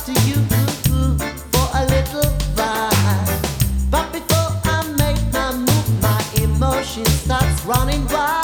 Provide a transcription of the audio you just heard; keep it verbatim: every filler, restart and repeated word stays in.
to you for a little while. But before I make my move, my emotion starts running wild.